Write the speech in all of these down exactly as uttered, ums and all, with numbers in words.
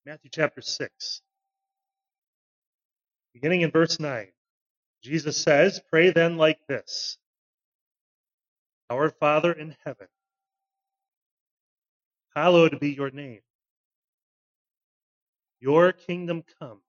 Matthew chapter six, beginning in verse nine. Jesus says, "Pray then like this: Our Father in heaven, hallowed be your name. Your kingdom come.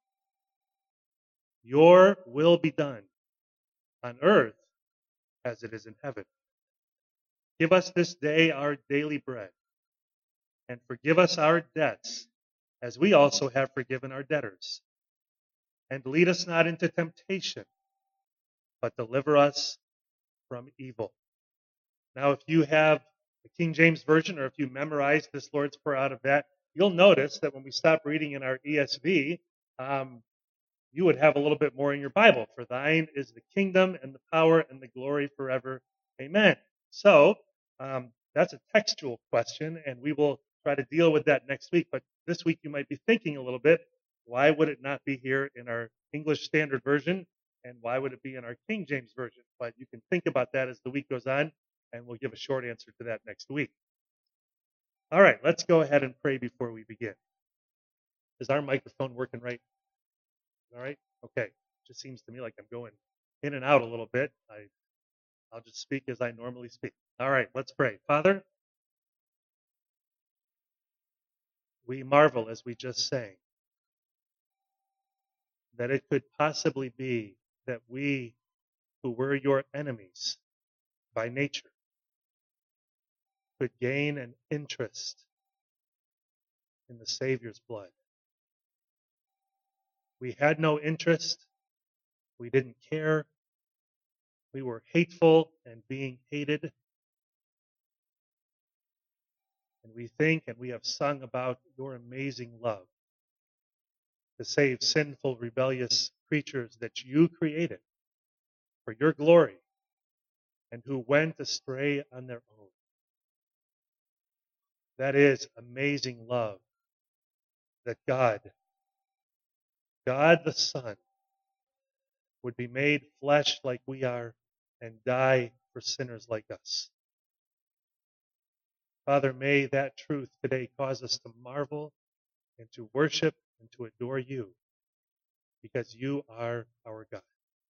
Your will be done on earth as it is in heaven. Give us this day our daily bread, and forgive us our debts as we also have forgiven our debtors. And lead us not into temptation, but deliver us from evil." Now, if you have the King James Version, or if you memorize this Lord's Prayer out of that, you'll notice that when we stop reading in our E S V, um, you would have a little bit more in your Bible. For thine is the kingdom and the power and the glory forever. Amen. So um, that's a textual question, and we will try to deal with that next week. But this week you might be thinking a little bit, why would it not be here in our English Standard Version, and why would it be in our King James Version? But you can think about that as the week goes on, and we'll give a short answer to that next week. All right, let's go ahead and pray before we begin. Is our microphone working right? All right? Okay. Just seems to me like I'm going in and out a little bit. I, I'll just speak as I normally speak. All right, let's pray. Father, we marvel as we just sang that it could possibly be that we who were your enemies by nature could gain an interest in the Savior's blood. We had no interest. We didn't care. We were hateful and being hated. And we think and we have sung about your amazing love to save sinful, rebellious creatures that you created for your glory and who went astray on their own. That is amazing love that God, God the Son, would be made flesh like we are and die for sinners like us. Father, may that truth today cause us to marvel and to worship and to adore you, because you are our God.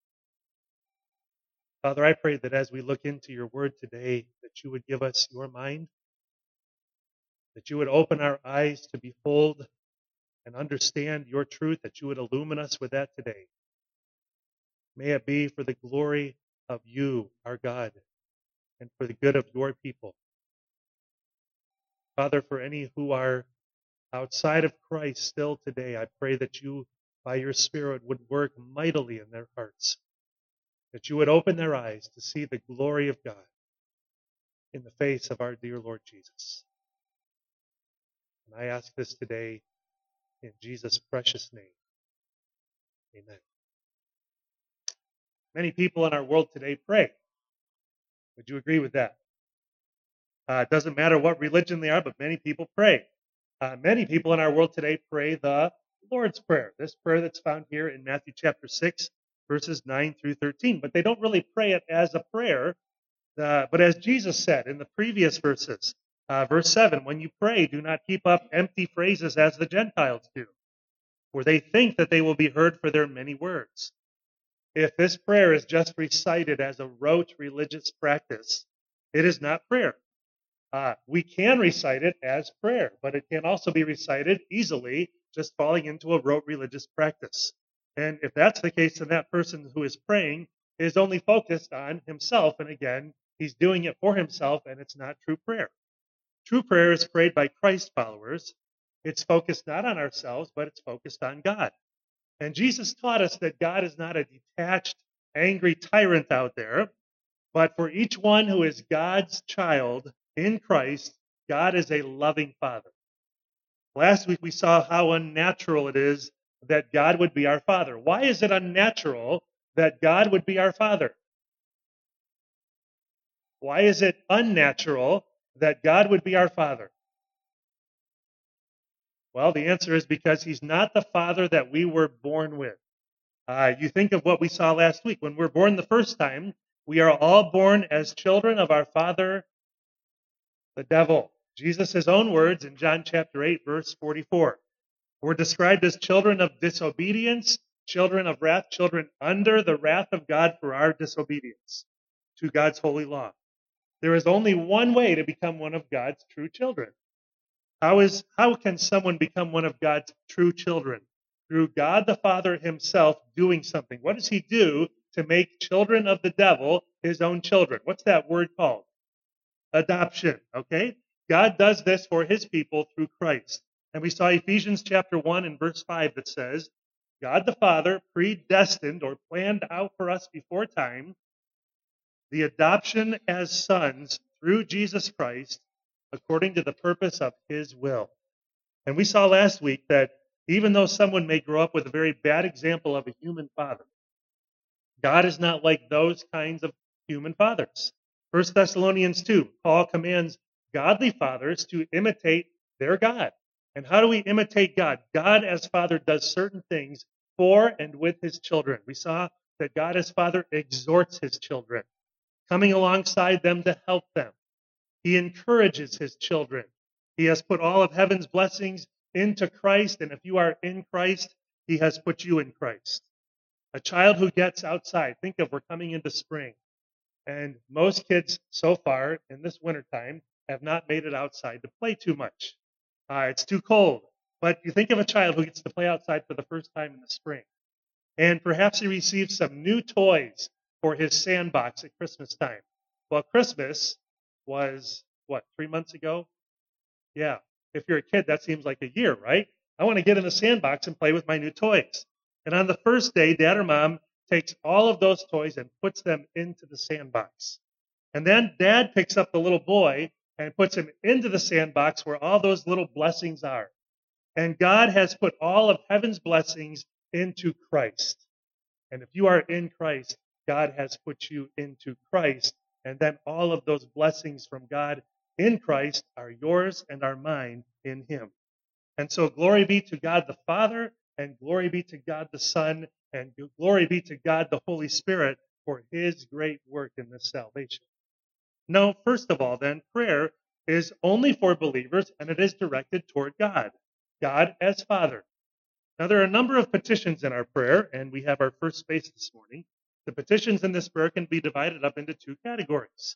Father, I pray that as we look into your word today, that you would give us your mind, that you would open our eyes to behold and understand your truth, that you would illumine us with that today. May it be for the glory of you, our God, and for the good of your people. Father, for any who are outside of Christ still today, I pray that you, by your Spirit, would work mightily in their hearts, that you would open their eyes to see the glory of God in the face of our dear Lord Jesus. And I ask this today in Jesus' precious name. Amen. Many people in our world today pray. Would you agree with that? Uh, it doesn't matter what religion they are, but many people pray. Uh, many people in our world today pray the Lord's Prayer, this prayer that's found here in Matthew chapter six, verses nine through thirteen. But they don't really pray it as a prayer, uh, but as Jesus said in the previous verses, uh, verse seven, when you pray, do not heap up empty phrases as the Gentiles do, for they think that they will be heard for their many words. If this prayer is just recited as a rote religious practice, it is not prayer. Uh, we can recite it as prayer, but it can also be recited easily, just falling into a rote religious practice. And if that's the case, then that person who is praying is only focused on himself. And again, he's doing it for himself, and it's not true prayer. True prayer is prayed by Christ followers. It's focused not on ourselves, but it's focused on God. And Jesus taught us that God is not a detached, angry tyrant out there, but for each one who is God's child in Christ, God is a loving Father. Last week we saw how unnatural it is that God would be our Father. Why is it unnatural that God would be our Father? Why is it unnatural that God would be our Father? Well, the answer is because he's not the Father that we were born with. Uh, you think of what we saw last week. When we're born the first time, we are all born as children of our father, the devil. Jesus' own words in John chapter eight, verse forty-four. We're described as children of disobedience, children of wrath, children under the wrath of God for our disobedience to God's holy law. There is only one way to become one of God's true children. How is how can someone become one of God's true children? Through God the Father himself doing something. What does he do to make children of the devil his own children? What's that word called? Adoption, okay? God does this for his people through Christ. And we saw Ephesians chapter one and verse five that says, God the Father predestined or planned out for us before time the adoption as sons through Jesus Christ according to the purpose of his will. And we saw last week that even though someone may grow up with a very bad example of a human father, God is not like those kinds of human fathers. First Thessalonians two, Paul commands godly fathers to imitate their God. And how do we imitate God? God as Father does certain things for and with his children. We saw that God as Father exhorts his children, coming alongside them to help them. He encourages his children. He has put all of heaven's blessings into Christ, and if you are in Christ, he has put you in Christ. A child who gets outside, think of we're coming into spring, and most kids so far in this wintertime have not made it outside to play too much. Uh, it's too cold. But you think of a child who gets to play outside for the first time in the spring, and perhaps he receives some new toys for his sandbox at Christmas time. Well, Christmas was, what, three months ago? Yeah. If you're a kid, that seems like a year, right? I want to get in the sandbox and play with my new toys. And on the first day, dad or mom takes all of those toys and puts them into the sandbox. And then dad picks up the little boy and puts him into the sandbox where all those little blessings are. And God has put all of heaven's blessings into Christ. And if you are in Christ, God has put you into Christ. And then all of those blessings from God in Christ are yours and are mine in him. And so glory be to God the Father, and glory be to God the Son, and glory be to God the Holy Spirit for his great work in this salvation. No, first of all, then, prayer is only for believers, and it is directed toward God, God as Father. Now, there are a number of petitions in our prayer, and we have our first space this morning. The petitions in this prayer can be divided up into two categories.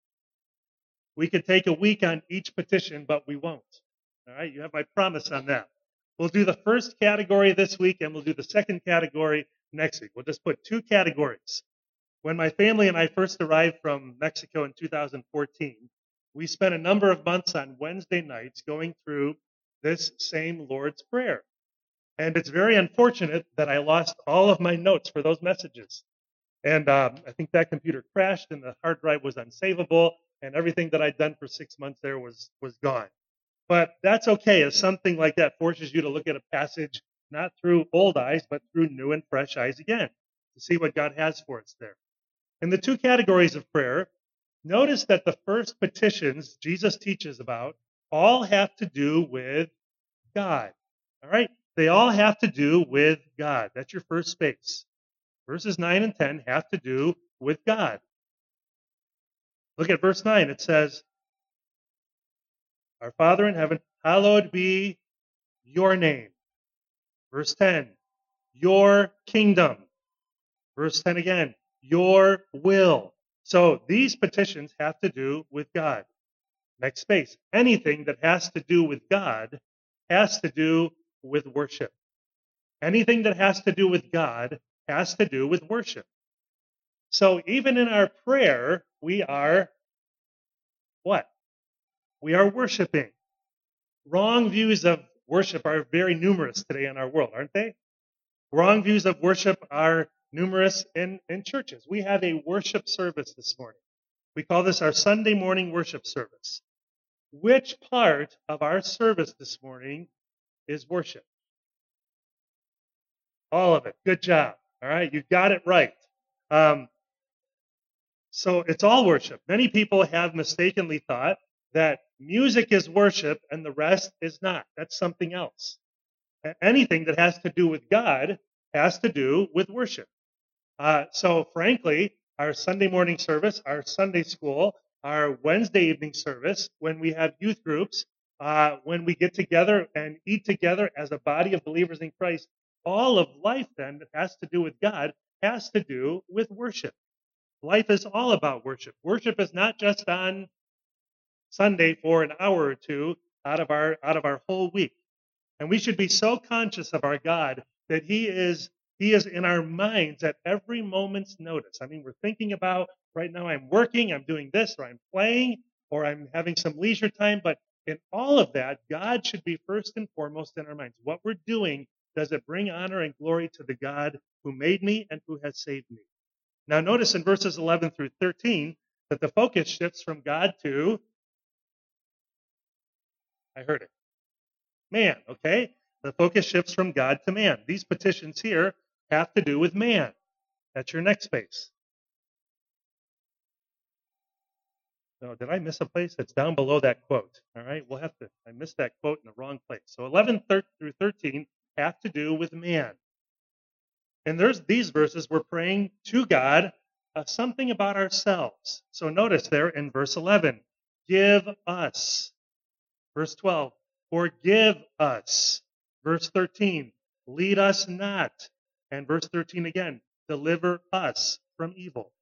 We could take a week on each petition, but we won't. All right, you have my promise on that. We'll do the first category this week, and we'll do the second category next week. We'll just put two categories. When my family and I first arrived from Mexico in two thousand fourteen, we spent a number of months on Wednesday nights going through this same Lord's Prayer. And it's very unfortunate that I lost all of my notes for those messages. And um, I think that computer crashed and the hard drive was unsavable, and everything that I'd done for six months there was, was gone. But that's okay, as something like that forces you to look at a passage not through old eyes, but through new and fresh eyes again, to see what God has for us there. In the two categories of prayer, notice that the first petitions Jesus teaches about all have to do with God. All right? They all have to do with God. That's your first space. Verses nine and ten have to do with God. Look at verse nine. It says, Our Father in heaven, hallowed be your name. Verse ten, your kingdom. Verse ten again, your will. So these petitions have to do with God. Next space. Anything that has to do with God has to do with worship. Anything that has to do with God has to do with worship. So even in our prayer, we are what? We are worshiping. Wrong views of worship are very numerous today in our world, aren't they? Wrong views of worship are numerous in, in churches. We have a worship service this morning. We call this our Sunday morning worship service. Which part of our service this morning is worship? All of it. Good job. All right, you got it right. Um, so it's all worship. Many people have mistakenly thought that music is worship and the rest is not. That's something else. Anything that has to do with God has to do with worship. Uh, so frankly, our Sunday morning service, our Sunday school, our Wednesday evening service, when we have youth groups, uh, when we get together and eat together as a body of believers in Christ, all of life then that has to do with God has to do with worship. Life is all about worship. Worship is not just on Sunday for an hour or two out of our out of our whole week. And we should be so conscious of our God that He is He is in our minds at every moment's notice. I mean, we're thinking about right now I'm working, I'm doing this, or I'm playing, or I'm having some leisure time, but in all of that, God should be first and foremost in our minds. What we're doing, does it bring honor and glory to the God who made me and who has saved me? Now, notice in verses eleven through thirteen that the focus shifts from God to, I heard it, man, okay? The focus shifts from God to man. These petitions here have to do with man. That's your next space. No, did I miss a place? It's down below that quote. All right, we'll have to, I missed that quote in the wrong place. So eleven through thirteen have to do with man. And there's these verses, we're praying to God uh, something about ourselves. So notice there in verse eleven, give us. Verse twelve, forgive us. Verse thirteen, lead us not. And verse thirteen again, deliver us from evil.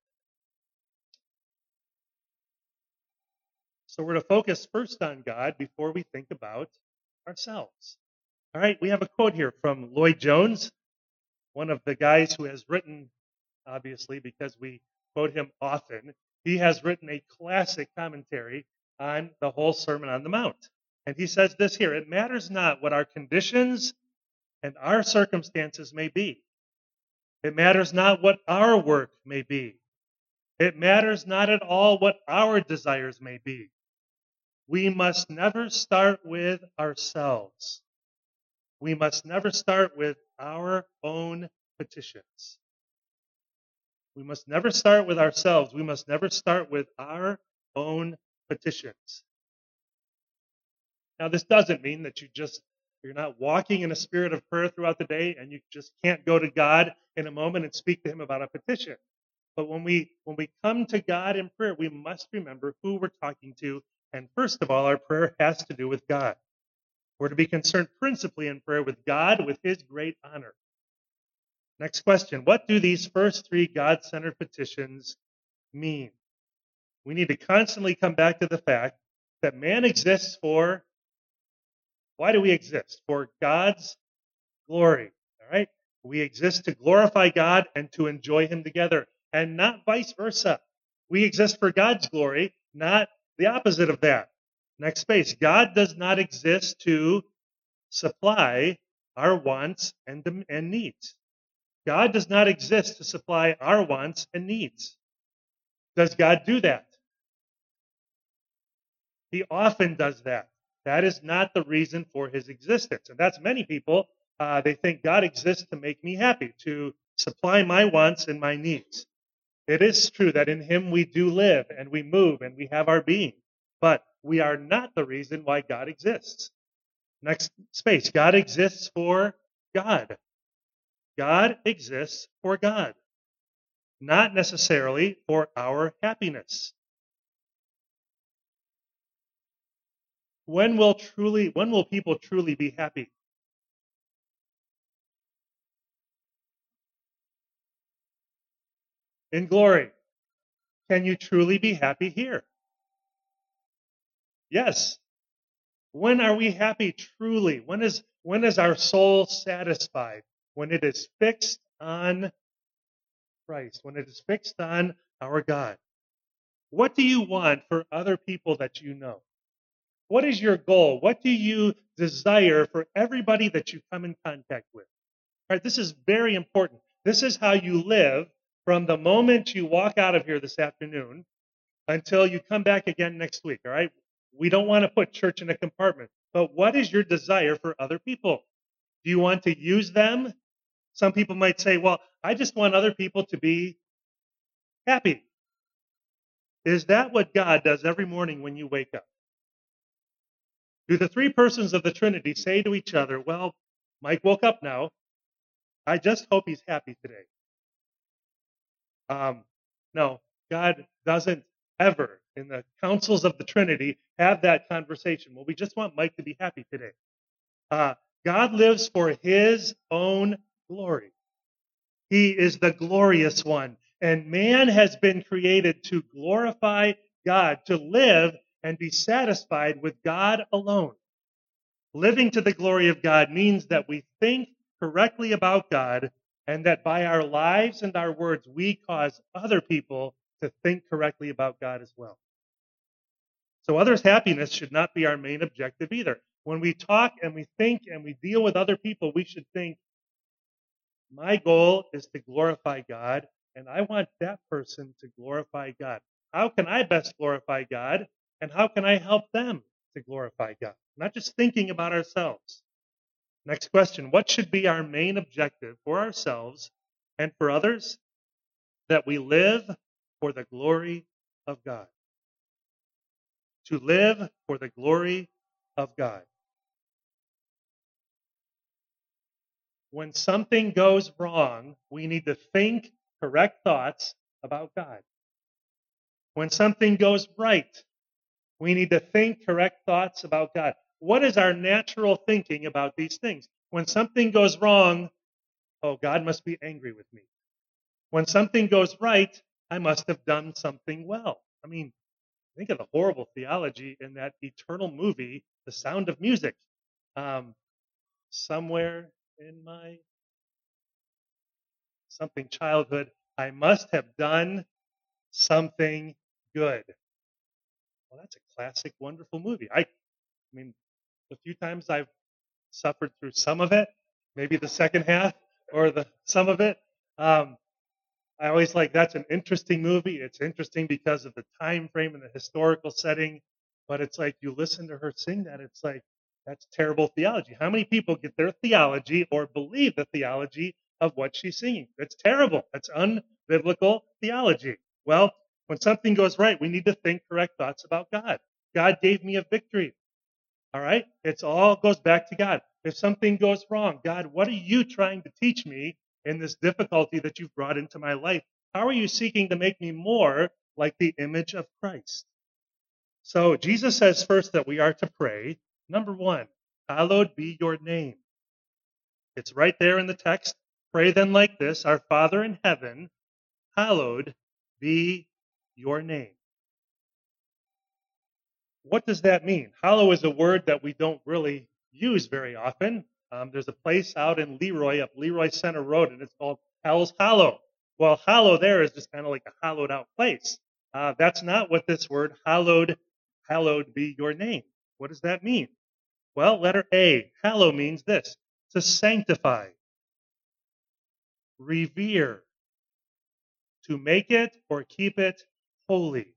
So we're to focus first on God before we think about ourselves. All right, we have a quote here from Lloyd Jones, one of the guys who has written, obviously, because we quote him often, he has written a classic commentary on the whole Sermon on the Mount. And he says this here, it matters not what our conditions and our circumstances may be. It matters not what our work may be. It matters not at all what our desires may be. We must never start with ourselves. We must never start with our own petitions. We must never start with ourselves. We must never start with our own petitions. Now, this doesn't mean that you just, you're not walking in a spirit of prayer throughout the day and you just can't go to God in a moment and speak to Him about a petition. But when we when we come to God in prayer, we must remember who we're talking to. And first of all, our prayer has to do with God. We're to be concerned principally in prayer with God, with His great honor. Next question. What do these first three God-centered petitions mean? We need to constantly come back to the fact that man exists for, why do we exist? For God's glory. All right? We exist to glorify God and to enjoy Him together, and not vice versa. We exist for God's glory, not the opposite of that. Next space. God does not exist to supply our wants and, and needs. God does not exist to supply our wants and needs. Does God do that? He often does that. That is not the reason for His existence. And that's many people. Uh, they think God exists to make me happy, to supply my wants and my needs. It is true that in Him we do live and we move and we have our being. But we are not the reason why God exists. Next space. God exists for God. God exists for God, not necessarily for our happiness. When will truly, when will people truly be happy? In glory. Can you truly be happy here? Yes. When are we happy truly? When is when is our soul satisfied? When it is fixed on Christ, when it is fixed on our God. What do you want for other people that you know? What is your goal? What do you desire for everybody that you come in contact with? All right, this is very important. This is how you live from the moment you walk out of here this afternoon until you come back again next week, all right? We don't want to put church in a compartment. But what is your desire for other people? Do you want to use them? Some people might say, well, I just want other people to be happy. Is that what God does every morning when you wake up? Do the three persons of the Trinity say to each other, well, Mike woke up now. I just hope he's happy today. Um, no, God doesn't ever in the councils of the Trinity have that conversation. Well, we just want Mike to be happy today. Uh, God lives for his own glory. He is the glorious one. And man has been created to glorify God, to live and be satisfied with God alone. Living to the glory of God means that we think correctly about God and that by our lives and our words, we cause other people to think correctly about God as well. So others' happiness should not be our main objective either. When we talk and we think and we deal with other people, we should think, my goal is to glorify God, and I want that person to glorify God. How can I best glorify God, and how can I help them to glorify God? Not just thinking about ourselves. Next question, what should be our main objective for ourselves and for others? That we live for the glory of God. To live for the glory of God. When something goes wrong, we need to think correct thoughts about God. When something goes right, we need to think correct thoughts about God. What is our natural thinking about these things? When something goes wrong, oh, God must be angry with me. When something goes right, I must have done something well. I mean, think of the horrible theology in that eternal movie, The Sound of Music. Um, somewhere in my something childhood, I must have done something good. Well, that's a classic, wonderful movie. I, I mean, the few times I've suffered through some of it, maybe the second half or the some of it, um, I always like, that's an interesting movie. It's interesting because of the time frame and the historical setting, but it's like you listen to her sing that, it's like, that's terrible theology. How many people get their theology or believe the theology of what she's singing? That's terrible. That's unbiblical theology. Well, when something goes right, we need to think correct thoughts about God. God gave me a victory. All right? It's all goes back to God. If something goes wrong, God, what are you trying to teach me in this difficulty that you've brought into my life? How are you seeking to make me more like the image of Christ? So Jesus says first that we are to pray. Number one, hallowed be your name. It's right there in the text. Pray then like this, our Father in heaven, hallowed be your name. What does that mean? Hallow is a word that we don't really use very often. Um, there's a place out in Leroy, up Leroy Center Road, and it's called Hell's Hollow. Well, hallow there is just kind of like a hollowed out place. Uh, that's not what this word, hallowed, hallowed be your name. What does that mean? Well, letter A, hallow means this, to sanctify, revere, to make it or keep it holy.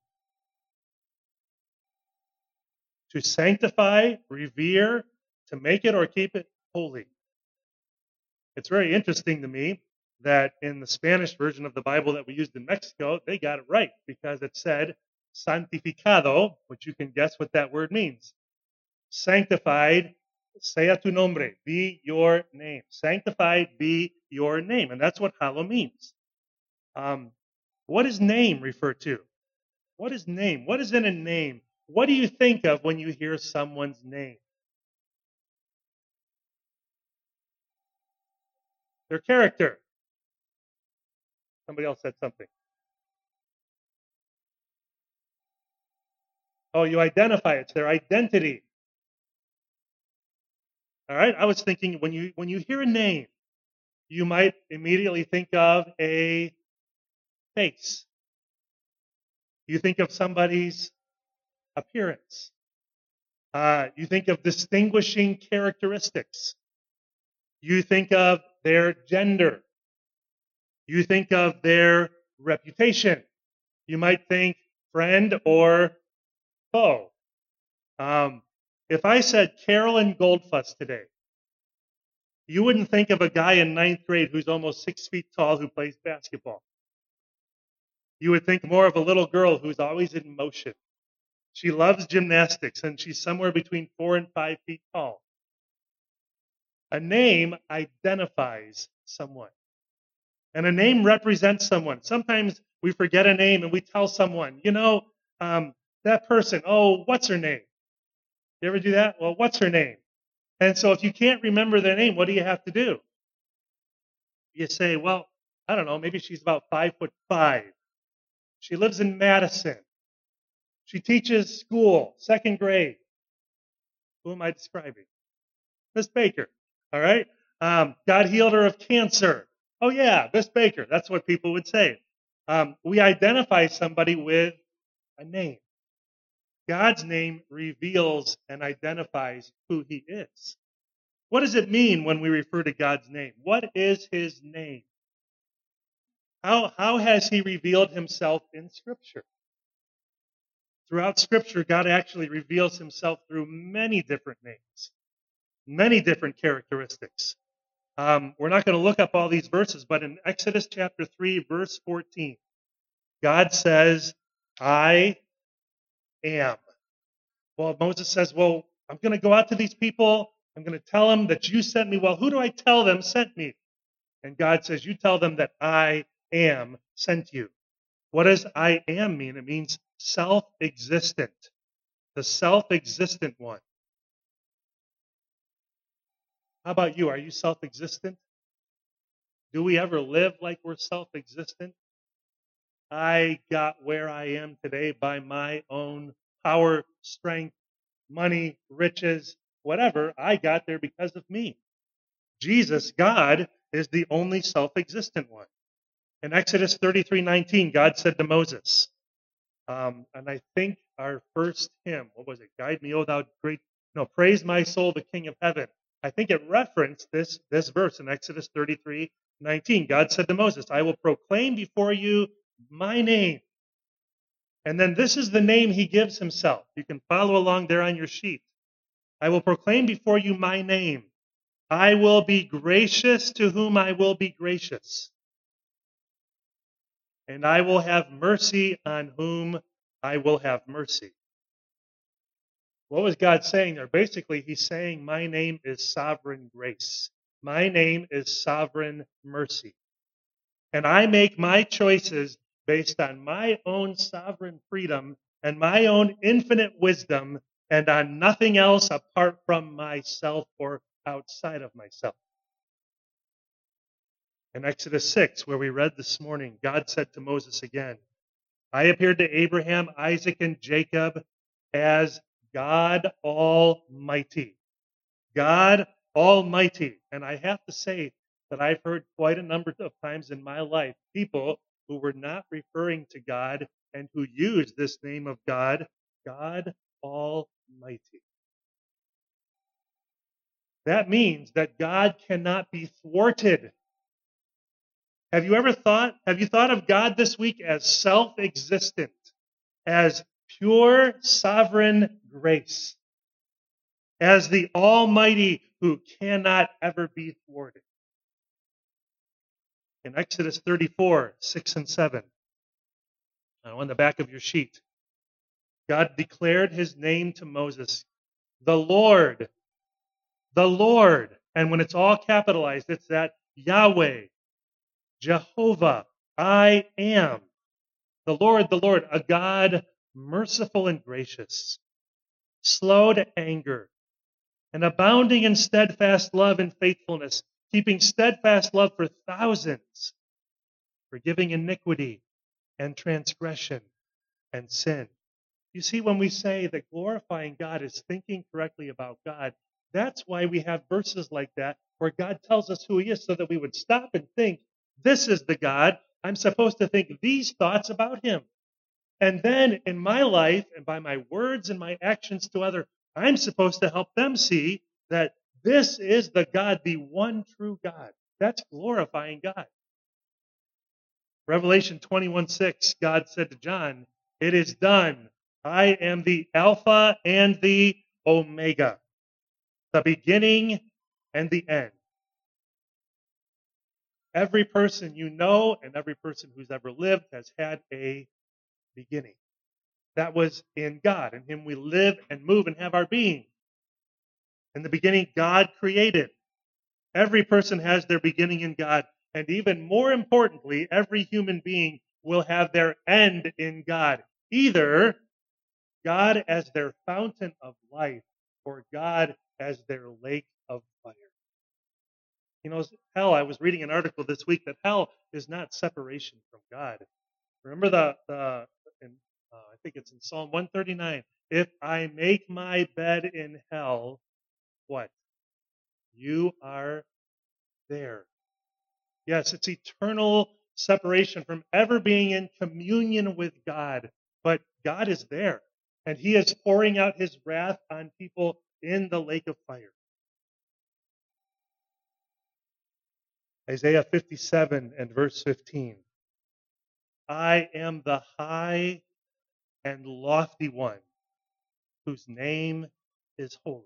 To sanctify, revere, to make it or keep it holy. It's very interesting to me that in the Spanish version of the Bible that we used in Mexico, they got it right because it said santificado, which you can guess what that word means. Sanctified, sea tu nombre, be your name. Sanctified, be your name. And that's what hallow means. Um, what does name refer to? What is name? What is in a name? What do you think of when you hear someone's name? Their character. Somebody else said something. Oh, you identify. It's their identity. All right. I was thinking when you when you hear a name, you might immediately think of a face. You think of somebody's appearance. Uh, you think of distinguishing characteristics. You think of their gender. You think of their reputation. You might think friend or foe. Um, if I said Carolyn Goldfuss today, you wouldn't think of a guy in ninth grade who's almost six feet tall who plays basketball. You would think more of a little girl who's always in motion. She loves gymnastics, and she's somewhere between four and five feet tall. A name identifies someone. And a name represents someone. Sometimes we forget a name and we tell someone, you know, um, That person, oh, what's her name? You ever do that? Well, what's her name? And so if you can't remember their name, what do you have to do? You say, well, I don't know, maybe she's about five foot five. She lives in Madison. She teaches school, second grade. Who am I describing? Miss Baker. All right. Um, God healed her of cancer. Oh yeah, Miss Baker. That's what people would say. Um, we identify somebody with a name. God's name reveals and identifies who he is. What does it mean when we refer to God's name? What is his name? How, how has he revealed himself in Scripture? Throughout Scripture, God actually reveals himself through many different names, many different characteristics. Um, we're not going to look up all these verses, but in Exodus chapter three, verse fourteen, God says, I am. Well, Moses says, well, I'm going to go out to these people. I'm going to tell them that you sent me. Well, who do I tell them sent me? And God says, you tell them that I am sent you. What does I am mean? It means self-existent, the self-existent one. How about you? Are you self-existent? Do we ever live like we're self-existent? I got where I am today by my own power, strength, money, riches, whatever. I got there because of me. Jesus, God, is the only self-existent one. In Exodus thirty-three nineteen, God said to Moses, um, and I think our first hymn, what was it? Guide me, O thou great, no, praise my soul, the King of heaven. I think it referenced this, this verse in Exodus thirty-three nineteen. God said to Moses, I will proclaim before you my name. And then this is the name he gives himself. You can follow along there on your sheet. I will proclaim before you my name. I will be gracious to whom I will be gracious. And I will have mercy on whom I will have mercy. What was God saying there? Basically, he's saying, my name is sovereign grace. My name is sovereign mercy. And I make my choices based on my own sovereign freedom and my own infinite wisdom and on nothing else apart from myself or outside of myself. In Exodus six, where we read this morning, God said to Moses again, I appeared to Abraham, Isaac, and Jacob as God Almighty. God Almighty. And I have to say that I've heard quite a number of times in my life people who were not referring to God and who used this name of God, God Almighty. That means that God cannot be thwarted. Have you ever thought, have you thought of God this week as self-existent, as pure sovereign grace, as the Almighty who cannot ever be thwarted? In Exodus thirty-four, six and seven, on the back of your sheet, God declared his name to Moses, the Lord, the Lord. And when it's all capitalized, it's that Yahweh, Jehovah, I am. The Lord, the Lord, a God merciful and gracious, slow to anger, and abounding in steadfast love and faithfulness, keeping steadfast love for thousands, forgiving iniquity and transgression and sin. You see, when we say that glorifying God is thinking correctly about God, that's why we have verses like that where God tells us who he is so that we would stop and think, this is the God. I'm supposed to think these thoughts about him. And then in my life and by my words and my actions to others, I'm supposed to help them see that this is the God, the one true God. That's glorifying God. Revelation twenty-one six, God said to John, it is done. I am the Alpha and the Omega, the beginning and the end. Every person you know and every person who's ever lived has had a beginning. That was in God. In him we live and move and have our being. In the beginning, God created. Every person has their beginning in God. And even more importantly, every human being will have their end in God. Either God as their fountain of life, or God as their lake of fire. You know, hell, I was reading an article this week that hell is not separation from God. Remember the, the in, uh, I think it's in Psalm one thirty-nine. If I make my bed in hell, what? You are there. Yes, it's eternal separation from ever being in communion with God. But God is there, and He is pouring out His wrath on people in the lake of fire. Isaiah fifty-seven and verse fifteen. I am the high and lofty one, whose name is holy.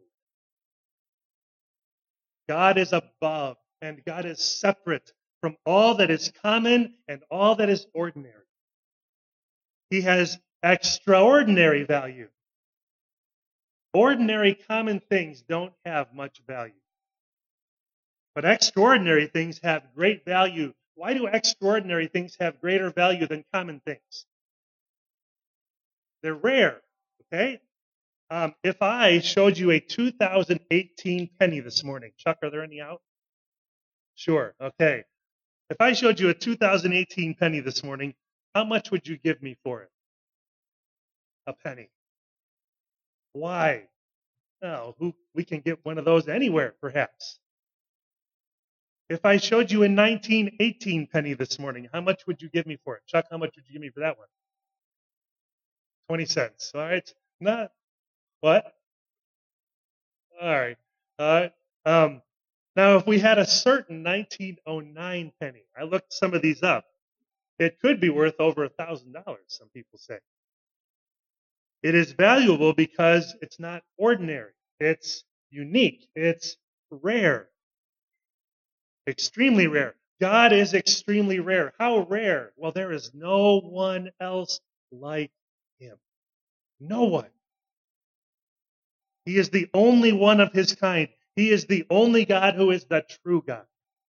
God is above, and God is separate from all that is common and all that is ordinary. He has extraordinary value. Ordinary common things don't have much value. But extraordinary things have great value. Why do extraordinary things have greater value than common things? They're rare, okay? Um, if I showed you a two thousand eighteen penny this morning, Chuck, are there any out? Sure, okay. If I showed you a two thousand eighteen penny this morning, how much would you give me for it? A penny. Why? Oh, who, we can get one of those anywhere, perhaps. If I showed you a nineteen eighteen penny this morning, how much would you give me for it? Chuck, how much would you give me for that one? twenty cents. All right. Not what? All right. All right. Um, now, if we had a certain nineteen oh nine penny, I looked some of these up. It could be worth over a thousand dollars, some people say. It is valuable because it's not ordinary. It's unique. It's rare. Extremely rare. God is extremely rare. How rare? Well, there is no one else like Him. No one. He is the only one of His kind. He is the only God who is the true God.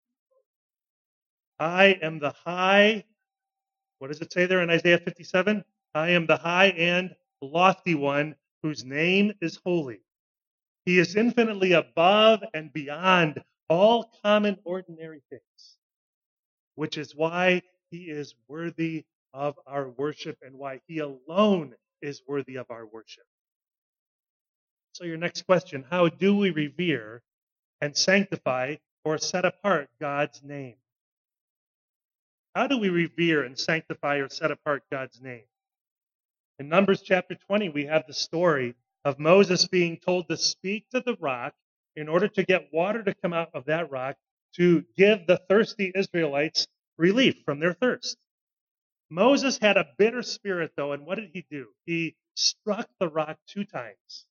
I am the high, what does it say there in Isaiah fifty-seven? I am the high and lofty one whose name is holy. He is infinitely above and beyond all common ordinary things, which is why He is worthy of our worship and why He alone is worthy of our worship. So your next question, how do we revere and sanctify or set apart God's name? How do we revere and sanctify or set apart God's name? In Numbers chapter twenty, we have the story of Moses being told to speak to the rock in order to get water to come out of that rock to give the thirsty Israelites relief from their thirst. Moses had a bitter spirit, though, and what did he do? He struck the rock two times.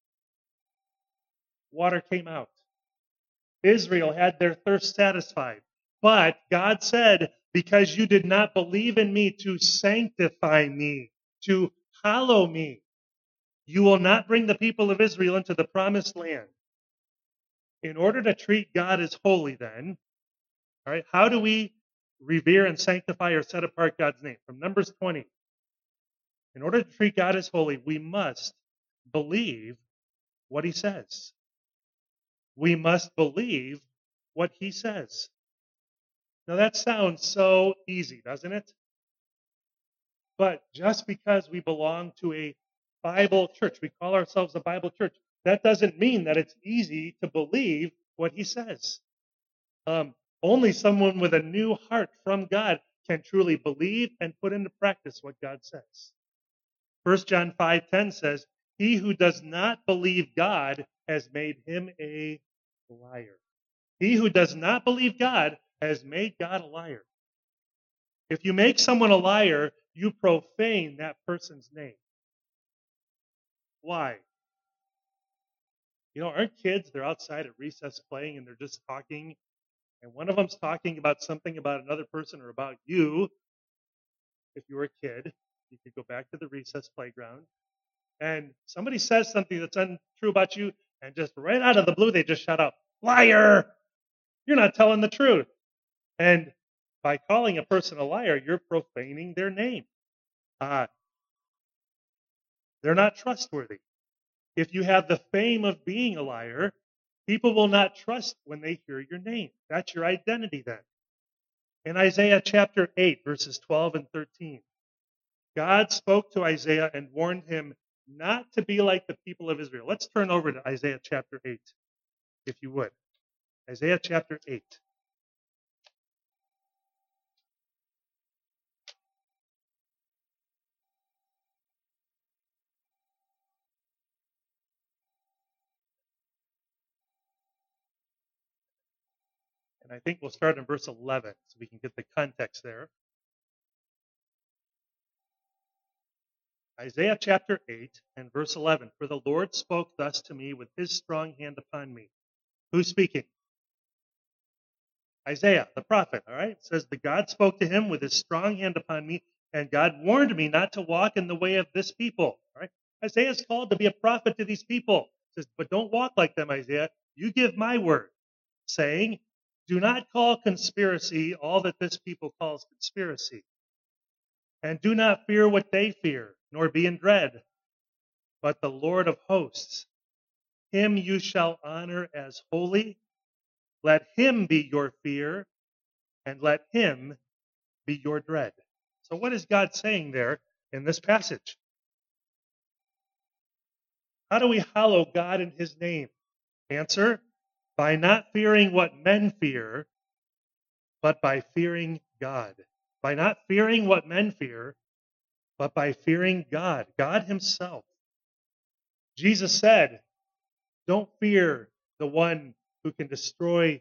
Water came out. Israel had their thirst satisfied. But God said, because you did not believe in me to sanctify me, to hallow me, you will not bring the people of Israel into the promised land. In order to treat God as holy, then, all right, how do we revere and sanctify or set apart God's name? From Numbers twenty. In order to treat God as holy, we must believe what He says. We must believe what He says. Now that sounds so easy, doesn't it? But just because we belong to a Bible church, we call ourselves a Bible church, that doesn't mean that it's easy to believe what He says. Um, only someone with a new heart from God can truly believe and put into practice what God says. First John five ten says, he who does not believe God has made him a liar. He who does not believe God has made God a liar. If you make someone a liar, you profane that person's name. Why? You know, aren't kids, they're outside at recess playing and they're just talking, and one of them's talking about something about another person or about you. If you were a kid, you could go back to the recess playground, and somebody says something that's untrue about you, and just right out of the blue, they just shout out, liar! You're not telling the truth. And by calling a person a liar, you're profaning their name. Uh, They're not trustworthy. If you have the fame of being a liar, people will not trust when they hear your name. That's your identity then. In Isaiah chapter eight, verses twelve and thirteen, God spoke to Isaiah and warned him not to be like the people of Israel. Let's turn over to Isaiah chapter eight, if you would. Isaiah chapter eight. And I think we'll start in verse eleven so we can get the context there. Isaiah chapter eight and verse eleven. For the Lord spoke thus to me with his strong hand upon me. Who's speaking? Isaiah, the prophet, all right? It says, the God spoke to him with his strong hand upon me, and God warned me not to walk in the way of this people. All right? Isaiah is called to be a prophet to these people. He says, but don't walk like them, Isaiah. You give my word, saying, do not call conspiracy all that this people calls conspiracy. And do not fear what they fear, nor be in dread. But the Lord of hosts, him you shall honor as holy. Let him be your fear, and let him be your dread. So what is God saying there in this passage? How do we hallow God in his name? Answer, by not fearing what men fear, but by fearing God. By not fearing what men fear, but by fearing God, God himself. Jesus said, don't fear the one who can destroy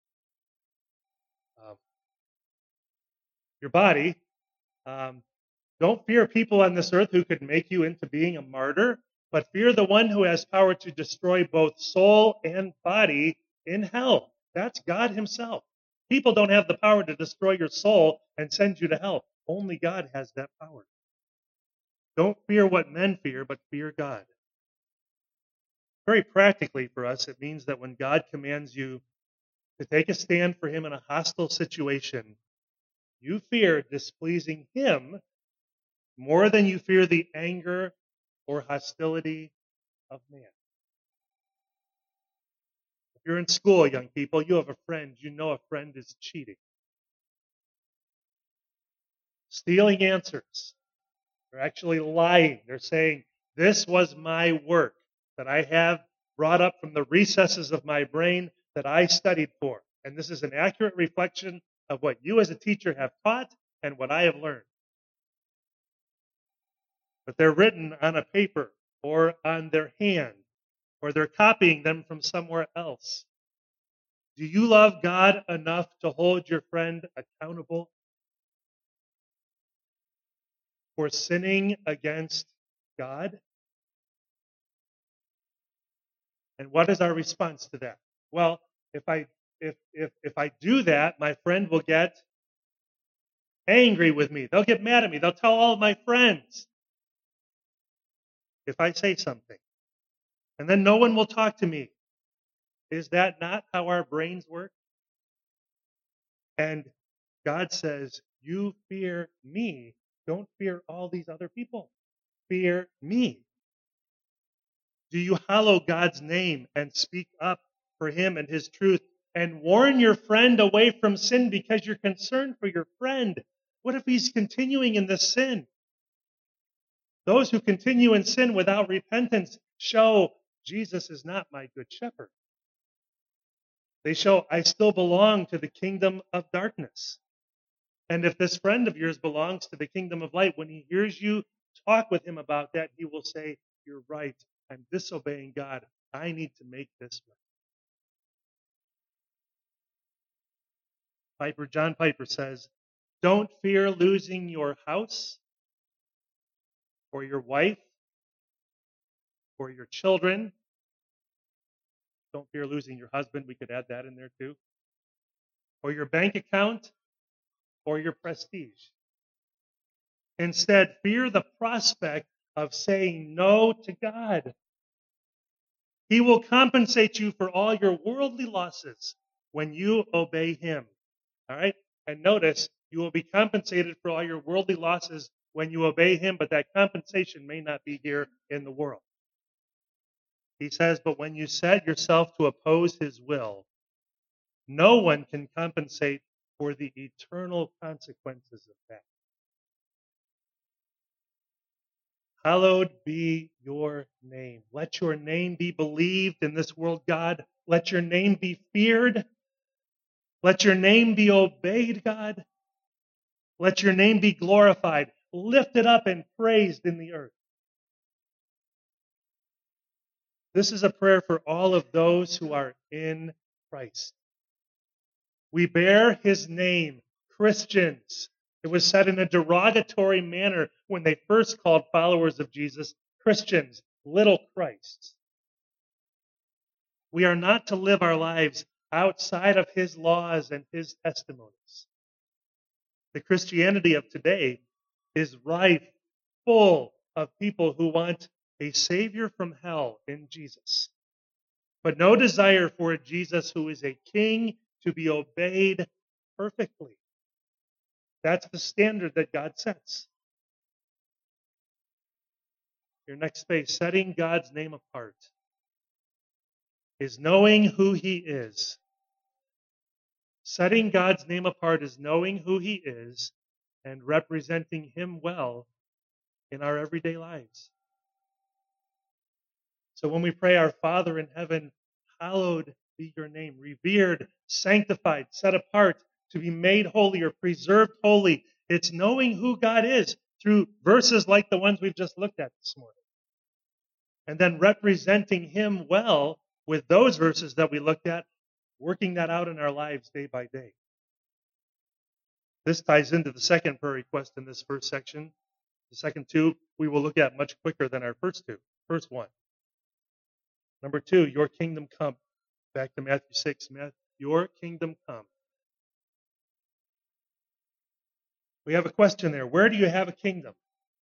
um, your body. Um, don't fear people on this earth who could make you into being a martyr, but fear the one who has power to destroy both soul and body in hell. That's God himself. People don't have the power to destroy your soul and send you to hell. Only God has that power. Don't fear what men fear, but fear God. Very practically for us, it means that when God commands you to take a stand for him in a hostile situation, you fear displeasing him more than you fear the anger or hostility of man. If you're in school, young people, you have a friend, you know a friend is cheating, stealing answers. They're actually lying. They're saying, this was my work that I have brought up from the recesses of my brain that I studied for. And this is an accurate reflection of what you as a teacher have taught and what I have learned. But they're written on a paper or on their hand, or they're copying them from somewhere else. Do you love God enough to hold your friend accountable for sinning against God? And what is our response to that? Well, if I if if if I do that, my friend will get angry with me. They'll get mad at me. They'll tell all of my friends if I say something. And then no one will talk to me. Is that not how our brains work? And God says, you fear me. Don't fear all these other people. Fear me. Do you hallow God's name and speak up for him and his truth and warn your friend away from sin because you're concerned for your friend? What if he's continuing in this sin? Those who continue in sin without repentance show Jesus is not my good shepherd. They show I still belong to the kingdom of darkness. And if this friend of yours belongs to the kingdom of light, when he hears you talk with him about that, he will say, you're right. I'm disobeying God. I need to make this right. Piper, John Piper says, don't fear losing your house or your wife or your children. Don't fear losing your husband. We could add that in there too. Or your bank account or your prestige. Instead, fear the prospect of saying no to God. He will compensate you for all your worldly losses when you obey him. All right? And notice, you will be compensated for all your worldly losses when you obey him, but that compensation may not be here in the world. He says, but when you set yourself to oppose his will, no one can compensate for the eternal consequences of that. Hallowed be your name. Let your name be believed in this world, God. Let your name be feared. Let your name be obeyed, God. Let your name be glorified, lifted up and praised in the earth. This is a prayer for all of those who are in Christ. We bear his name, Christians. It was said in a derogatory manner when they first called followers of Jesus Christians, little Christs. We are not to live our lives outside of his laws and his testimonies. The Christianity of today is rife, full of people who want a Savior from hell in Jesus, but no desire for a Jesus who is a king to be obeyed perfectly. That's the standard that God sets. Your next space, setting God's name apart, is knowing who he is. Setting God's name apart is knowing who he is and representing him well in our everyday lives. So when we pray, our Father in heaven, hallowed be your name, revered, sanctified, set apart, to be made holy or preserved holy, it's knowing who God is through verses like the ones we've just looked at this morning. And then representing him well with those verses that we looked at, working that out in our lives day by day. This ties into the second prayer request in this first section. The second two we will look at much quicker than our first two. First one. Number two, your kingdom come. Back to Matthew six. Your kingdom come. We have a question there. Where do you have a kingdom?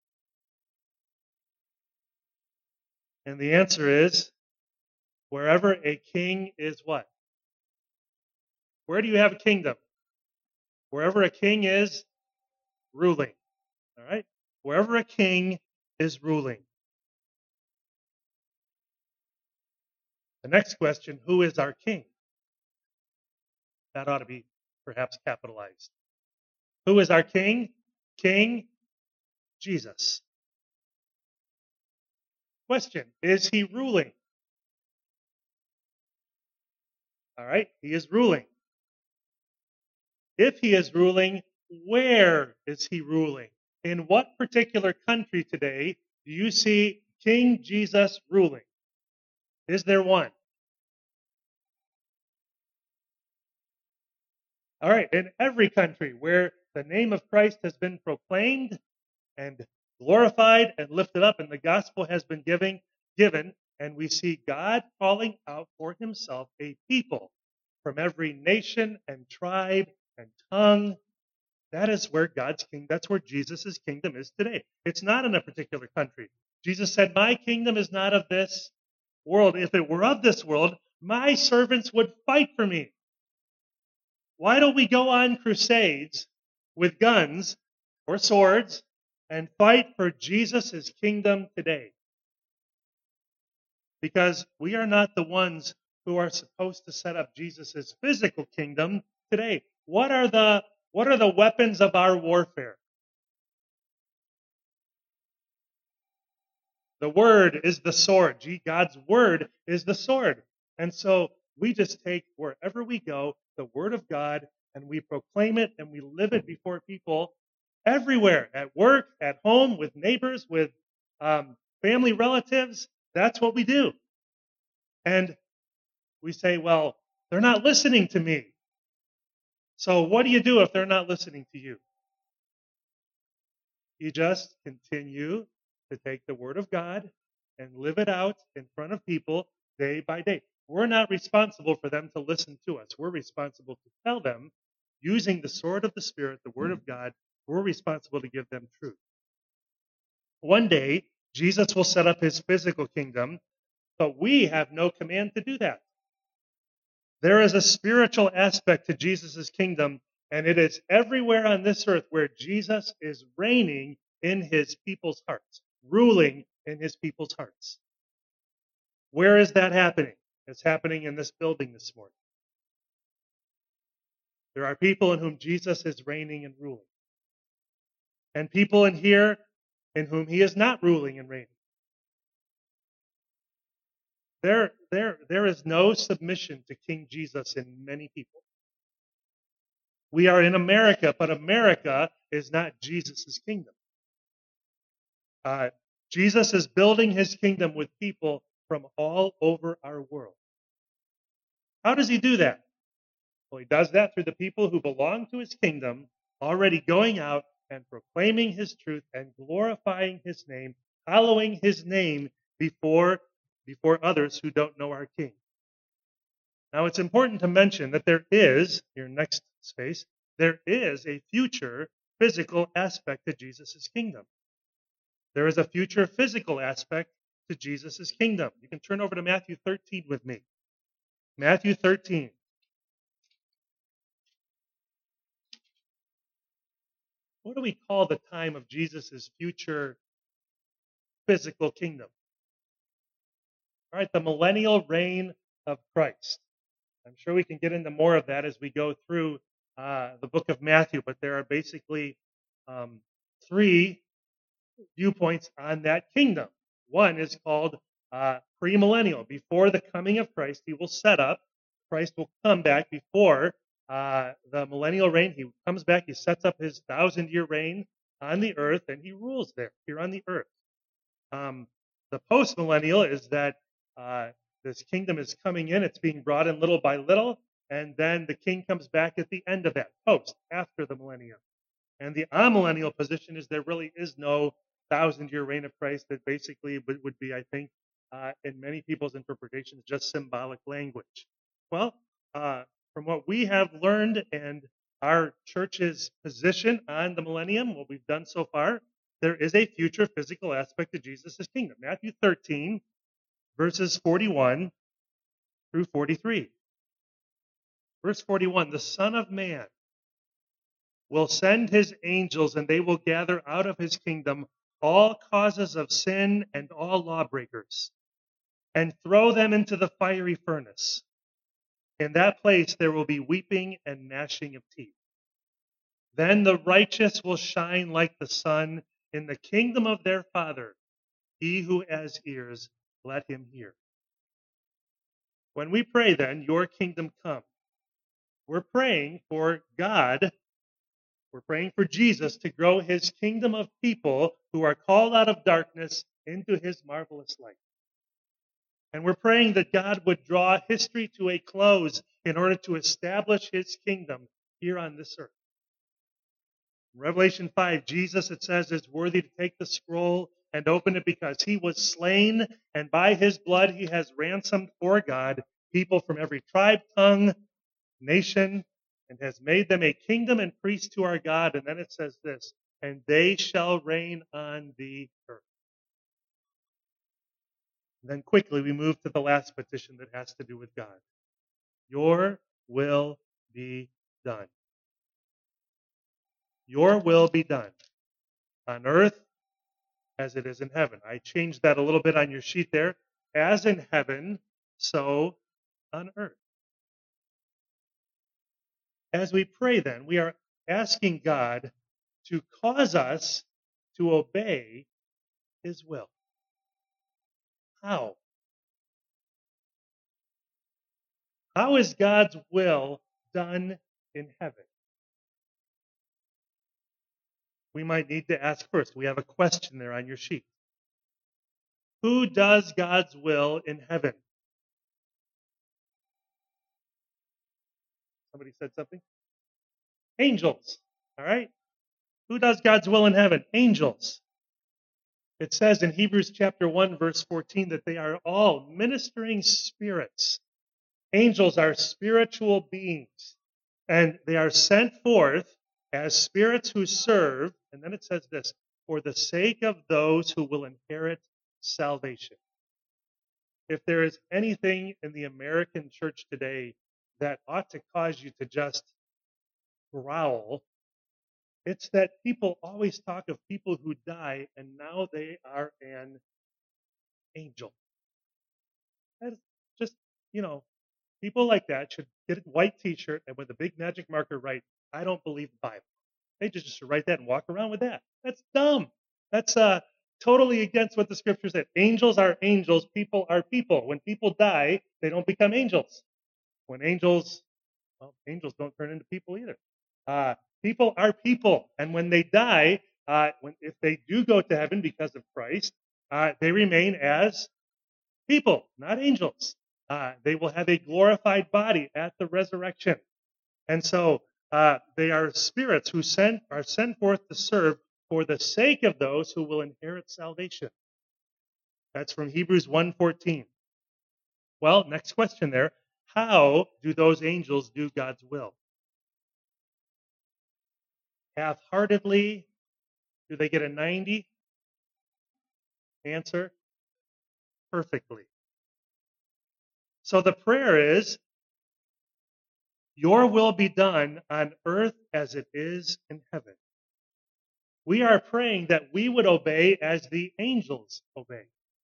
And the answer is, wherever a king is what? Where do you have a kingdom? Wherever a king is ruling. All right? Wherever a king is ruling. The next question, who is our king? That ought to be perhaps capitalized. Who is our king? King Jesus. Question, is he ruling? All right, he is ruling. If he is ruling, where is he ruling? In what particular country today do you see King Jesus ruling? Is there one? All right, in every country where the name of Christ has been proclaimed and glorified and lifted up, and the gospel has been giving, given, and we see God calling out for himself a people from every nation and tribe and tongue. That is where God's kingdom, that's where Jesus' kingdom is today. It's not in a particular country. Jesus said, my kingdom is not of this world. If it were of this world, my servants would fight for me. Why don't we go on crusades with guns or swords and fight for Jesus' kingdom today? Because we are not the ones who are supposed to set up Jesus' physical kingdom today. What are the what are the weapons of our warfare? The word is the sword. Gee, God's word is the sword. And so we just take wherever we go the word of God and we proclaim it and we live it before people everywhere, at work, at home, with neighbors, with um, family relatives. That's what we do. And we say, well, they're not listening to me. So what do you do if they're not listening to you? You just continue to take the word of God and live it out in front of people day by day. We're not responsible for them to listen to us. We're responsible to tell them, using the sword of the Spirit, the word of God, we're responsible to give them truth. One day, Jesus will set up his physical kingdom, but we have no command to do that. There is a spiritual aspect to Jesus' kingdom, and it is everywhere on this earth where Jesus is reigning. in his people's hearts, ruling in his people's hearts. Where is that happening? It's happening in this building this morning. There are people in whom Jesus is reigning and ruling, and people in here in whom he is not ruling and reigning. There, there, there is no submission to King Jesus in many people. We are in America, but America is not Jesus' kingdom. Uh, Jesus is building his kingdom with people from all over our world. How does he do that? Well, he does that through the people who belong to his kingdom, already going out and proclaiming his truth and glorifying his name, hallowing his name before, before others who don't know our king. Now, it's important to mention that there is, your next space, there is a future physical aspect to Jesus' kingdom. There is a future physical aspect to Jesus' kingdom. You can turn over to Matthew thirteen with me. Matthew thirteen. What do we call the time of Jesus' future physical kingdom? All right, the millennial reign of Christ. I'm sure we can get into more of that as we go through uh, the book of Matthew, but there are basically um, three viewpoints on that kingdom. One is called uh, premillennial. Before the coming of Christ, he will set up. Christ will come back before uh, the millennial reign. He comes back, he sets up his thousand-year reign on the earth, and he rules there, here on the earth. Um, the post-millennial is that uh, this kingdom is coming in, it's being brought in little by little, and then the king comes back at the end of that, post, after the millennium. And the amillennial position is there really is no thousand-year reign of Christ. That basically would, would be, I think, uh, in many people's interpretations, just symbolic language. Well, uh, from what we have learned and our church's position on the millennium, what we've done so far, there is a future physical aspect to Jesus' kingdom. Matthew thirteen, verses forty-one through forty-three. Verse forty-one, the Son of Man will send his angels, and they will gather out of his kingdom all causes of sin and all lawbreakers, and throw them into the fiery furnace. In that place there will be weeping and gnashing of teeth. Then the righteous will shine like the sun in the kingdom of their Father. He who has ears, let him hear. When we pray then, your kingdom come, we're praying for God. We're praying for Jesus to grow his kingdom of people who are called out of darkness into his marvelous light. And we're praying that God would draw history to a close in order to establish his kingdom here on this earth. In Revelation five, Jesus, it says, is worthy to take the scroll and open it because he was slain, and by his blood he has ransomed for God people from every tribe, tongue, nation, and has made them a kingdom and priests to our God. And then it says this, and they shall reign on the earth. And then quickly we move to the last petition that has to do with God. Your will be done. Your will be done on earth as it is in heaven. I changed that a little bit on your sheet there. As in heaven, so on earth. As we pray then, we are asking God to cause us to obey his will. How? How is God's will done in heaven? We might need to ask first. We have a question there on your sheet. Who does God's will in heaven? Somebody said something? Angels. All right? Who does God's will in heaven? Angels. It says in Hebrews chapter one, verse fourteen, that they are all ministering spirits. Angels are spiritual beings, and they are sent forth as spirits who serve, and then it says this, for the sake of those who will inherit salvation. If there is anything in the American church today that ought to cause you to just growl, It's that people always talk of people who die and now they are an angel. That's just, you know, people like that should get a white t-shirt and with a big magic marker write, I don't believe the Bible. They just should write that and walk around with that. That's dumb. That's uh, totally against what the scripture said. Angels are angels. People are people. When people die, they don't become angels. When angels, well, angels don't turn into people either. Uh, people are people. And when they die, uh, when, if they do go to heaven because of Christ, uh, they remain as people, not angels. Uh, they will have a glorified body at the resurrection. And so uh, they are spirits who send, are sent forth to serve for the sake of those who will inherit salvation. That's from Hebrews one fourteen. Well, next question there. How do those angels do God's will? Half-heartedly? Do they get a ninety? Answer, perfectly. So the prayer is, your will be done on earth as it is in heaven. We are praying that we would obey as the angels obey.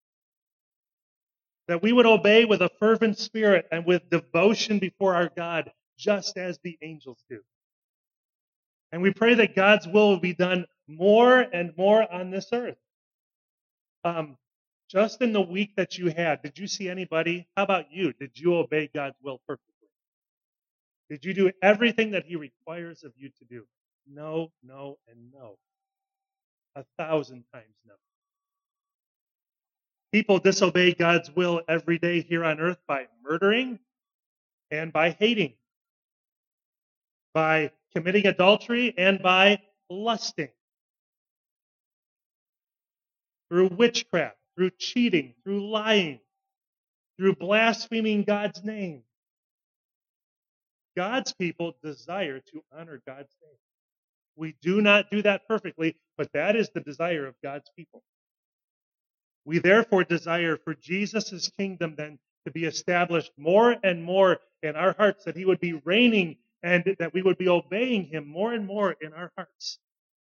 That we would obey with a fervent spirit and with devotion before our God, just as the angels do. And we pray that God's will will be done more and more on this earth. Um, just in the week that you had, did you see anybody? How about you? Did you obey God's will perfectly? Did you do everything that He requires of you to do? No, no, and no. A thousand times no. People disobey God's will every day here on earth by murdering and by hating, by committing adultery and by lusting, through witchcraft, through cheating, through lying, through blaspheming God's name. God's people desire to honor God's name. We do not do that perfectly, but that is the desire of God's people. We therefore desire for Jesus' kingdom then to be established more and more in our hearts, that He would be reigning and that we would be obeying Him more and more in our hearts.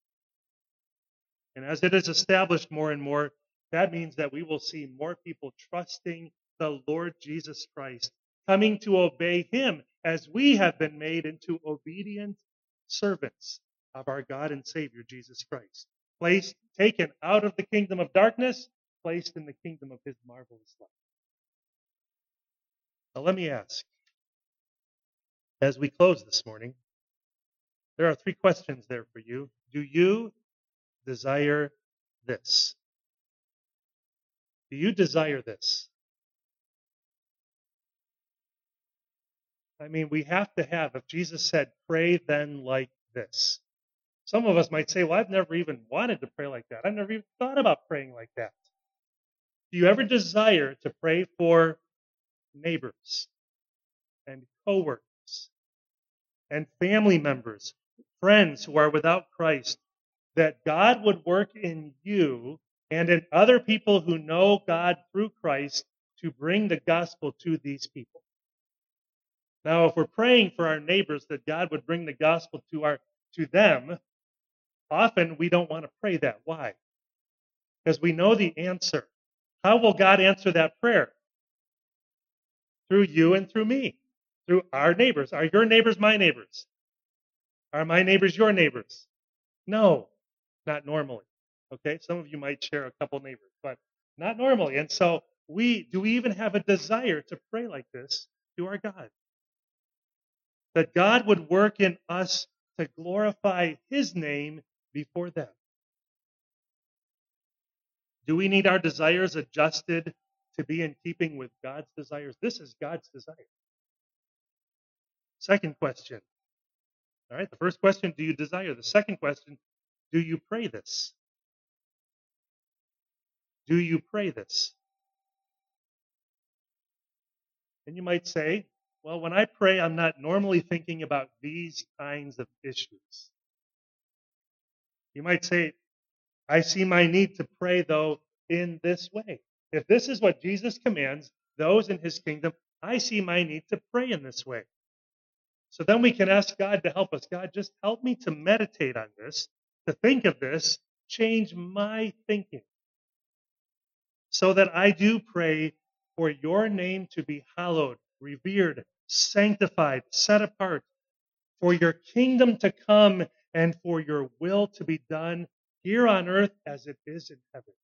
And as it is established more and more, that means that we will see more people trusting the Lord Jesus Christ, coming to obey Him as we have been made into obedient servants of our God and Savior Jesus Christ, placed, taken out of the kingdom of darkness, placed in the kingdom of His marvelous light. Now let me ask, as we close this morning, there are three questions there for you. Do you desire this? Do you desire this? I mean, we have to have, if Jesus said, pray then like this. Some of us might say, well, I've never even wanted to pray like that. I've never even thought about praying like that. Do you ever desire to pray for neighbors and coworkers and family members, friends who are without Christ, that God would work in you and in other people who know God through Christ to bring the gospel to these people? Now, if we're praying for our neighbors that God would bring the gospel to our to them, often we don't want to pray that. Why? Because we know the answer. How will God answer that prayer? Through you and through me. Through our neighbors. Are your neighbors my neighbors? Are my neighbors your neighbors? No, not normally. Okay, some of you might share a couple neighbors, but not normally. And so we do we even have a desire to pray like this to our God? That God would work in us to glorify His name before them. Do we need our desires adjusted to be in keeping with God's desires? This is God's desire. Second question. All right, the first question, do you desire? The second question, do you pray this? Do you pray this? And you might say, well, when I pray, I'm not normally thinking about these kinds of issues. You might say, I see my need to pray, though, in this way. If this is what Jesus commands those in His kingdom, I see my need to pray in this way. So then we can ask God to help us. God, just help me to meditate on this, to think of this, change my thinking so that I do pray for your name to be hallowed, revered, sanctified, set apart, for your kingdom to come and for your will to be done here on earth as it is in heaven.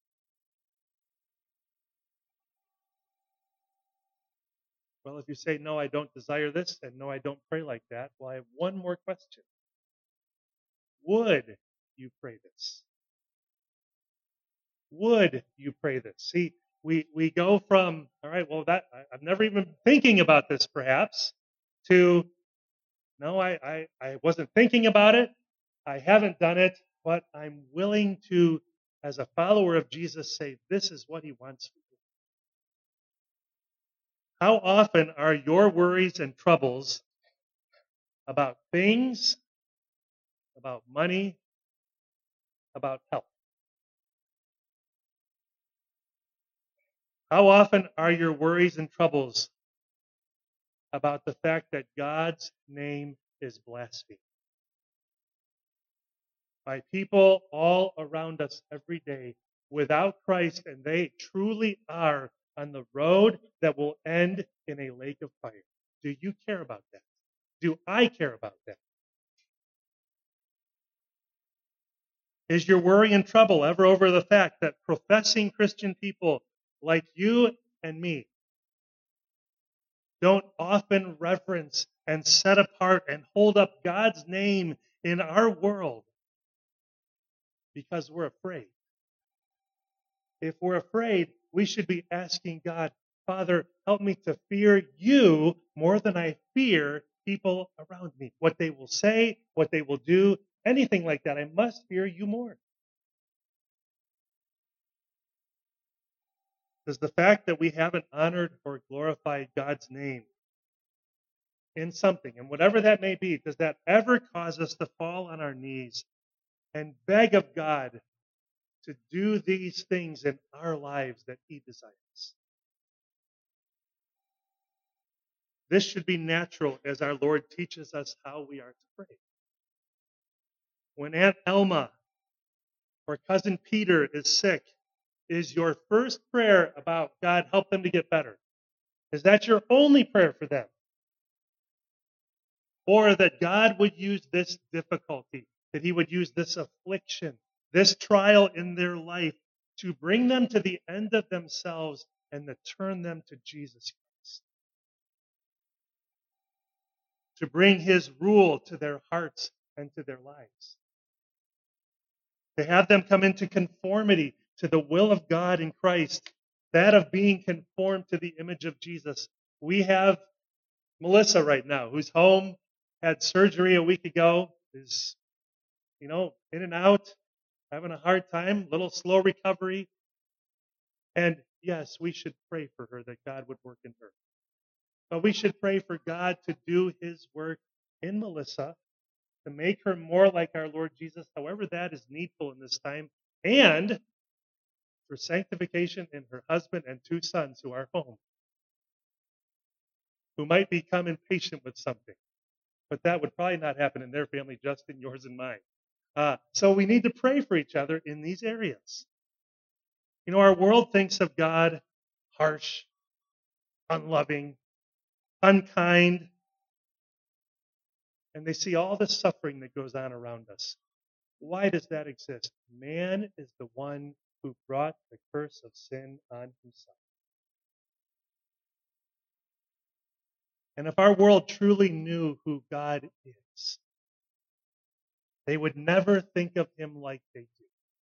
Well, if you say, no, I don't desire this, and no, I don't pray like that, well, I have one more question. Would you pray this? Would you pray this? See, we, we go from, all right, well, that I, I've never even thinking about this perhaps, to, no, I, I, I wasn't thinking about it. I haven't done it, but I'm willing to, as a follower of Jesus, say, this is what he wants from me. How often are your worries and troubles about things, about money, about health? How often are your worries and troubles about the fact that God's name is blasphemed by people all around us every day without Christ, and they truly are on the road that will end in a lake of fire? Do you care about that? Do I care about that? Is your worry and trouble ever over the fact that professing Christian people like you and me don't often reverence and set apart and hold up God's name in our world because we're afraid? If we're afraid, we should be asking God, Father, help me to fear you more than I fear people around me. What they will say, what they will do, anything like that. I must fear you more. Does the fact that we haven't honored or glorified God's name in something, and whatever that may be, does that ever cause us to fall on our knees and beg of God to do these things in our lives that he desires? This should be natural as our Lord teaches us how we are to pray. When Aunt Elma or Cousin Peter is sick, is your first prayer about, God, help them to get better? Is that your only prayer for them? Or that God would use this difficulty, that he would use this affliction, this trial in their life to bring them to the end of themselves and to turn them to Jesus Christ, to bring his rule to their hearts and to their lives, to have them come into conformity to the will of God in Christ, that of being conformed to the image of Jesus. We have Melissa right now, who's home, had surgery a week ago, is, you know, in and out, having a hard time, little slow recovery. And yes, we should pray for her that God would work in her. But we should pray for God to do his work in Melissa, to make her more like our Lord Jesus, however that is needful in this time, and for sanctification in her husband and two sons who are home, who might become impatient with something. But that would probably not happen in their family, just in yours and mine. Uh, so we need to pray for each other in these areas. You know, our world thinks of God harsh, unloving, unkind, and they see all the suffering that goes on around us. Why does that exist? Man is the one who brought the curse of sin on himself. And if our world truly knew who God is, they would never think of him like they do.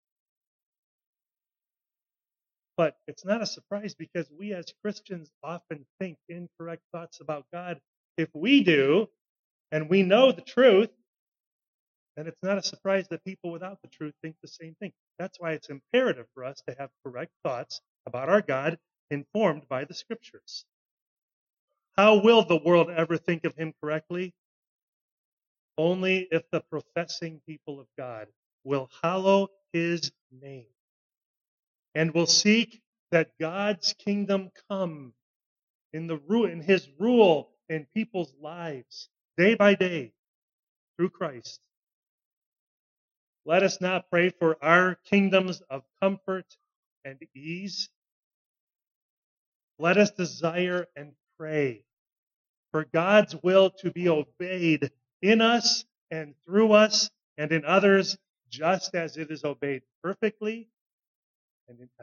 But it's not a surprise because we as Christians often think incorrect thoughts about God. If we do, and we know the truth, then it's not a surprise that people without the truth think the same thing. That's why it's imperative for us to have correct thoughts about our God informed by the Scriptures. How will the world ever think of him correctly? Only if the professing people of God will hallow his name and will seek that God's kingdom come in the in his rule in people's lives, day by day through Christ. Let us not pray for our kingdoms of comfort and ease. Let us desire and pray for God's will to be obeyed in us and through us and in others, just as it is obeyed perfectly and in heaven.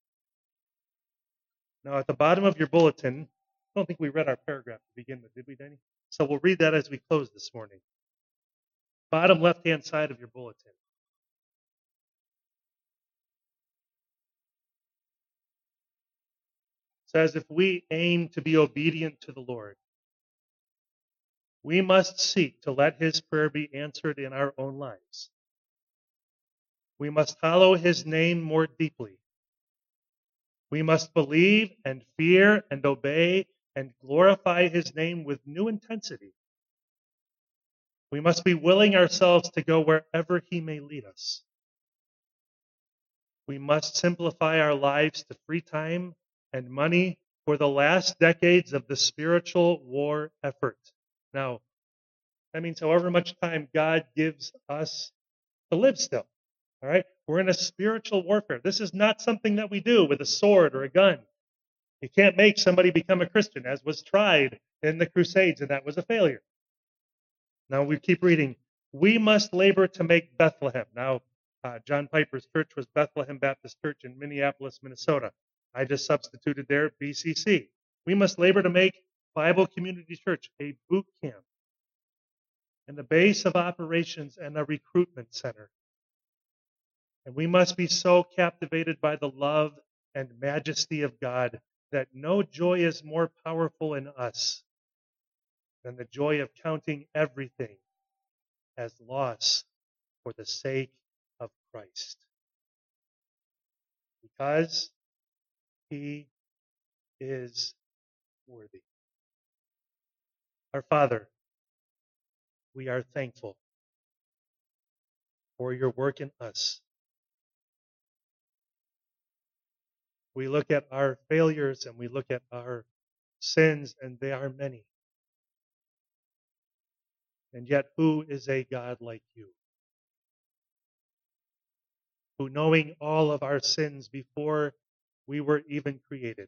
Now, at the bottom of your bulletin, I don't think we read our paragraph to begin with, did we, Danny? So we'll read that as we close this morning. Bottom left-hand side of your bulletin. It says, if we aim to be obedient to the Lord, we must seek to let his prayer be answered in our own lives. We must hallow his name more deeply. We must believe and fear and obey and glorify his name with new intensity. We must be willing ourselves to go wherever he may lead us. We must simplify our lives to free time and money for the last decades of the spiritual war effort. Now, that means however much time God gives us to live still. All right? We're in a spiritual warfare. This is not something that we do with a sword or a gun. You can't make somebody become a Christian, as was tried in the Crusades, and that was a failure. Now we keep reading. We must labor to make Bethlehem. Now, uh, John Piper's church was Bethlehem Baptist Church in Minneapolis, Minnesota. I just substituted there B C C. We must labor to make Bible Community Church a boot camp and the base of operations and a recruitment center. And we must be so captivated by the love and majesty of God that no joy is more powerful in us than the joy of counting everything as loss for the sake of Christ. Because he is worthy. Our Father, we are thankful for your work in us. We look at our failures and we look at our sins, and they are many. And yet, who is a God like you? Who, knowing all of our sins before we were even created,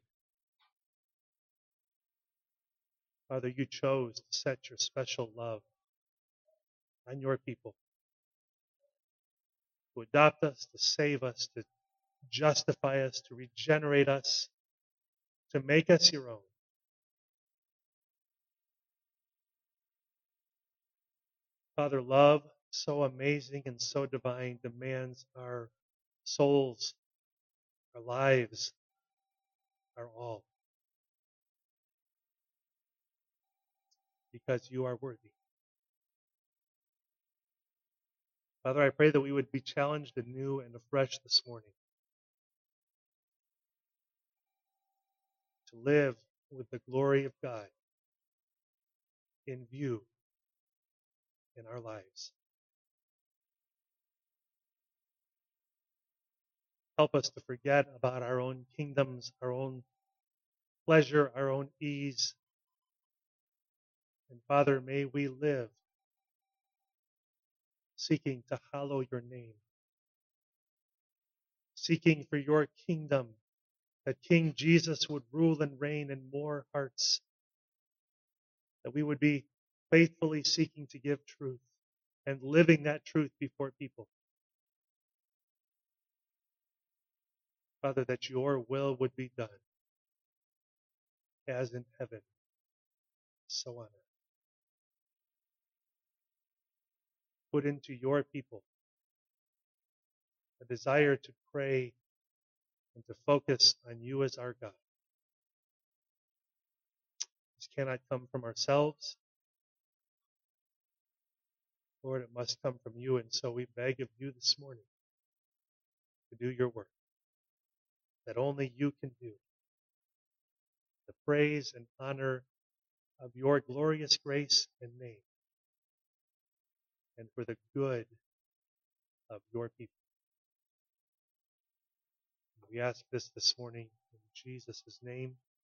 Father, you chose to set your special love on your people, to adopt us, to save us, to justify us, to regenerate us, to make us your own. Father, love, so amazing and so divine, demands our souls, our lives, our all. Because you are worthy. Father, I pray that we would be challenged anew and afresh this morning to live with the glory of God in view in our lives. Help us to forget about our own kingdoms, our own pleasure, our own ease. And Father, may we live seeking to hallow your name, seeking for your kingdom, that King Jesus would rule and reign in more hearts, that we would be faithfully seeking to give truth and living that truth before people. Father, that your will would be done, as in heaven, so on earth. Put into your people a desire to pray and to focus on you as our God. This cannot come from ourselves. Lord, it must come from you, and so we beg of you this morning to do your work that only you can do. The praise and honor of your glorious grace and name, and for the good of your people. We ask this this morning in Jesus' name.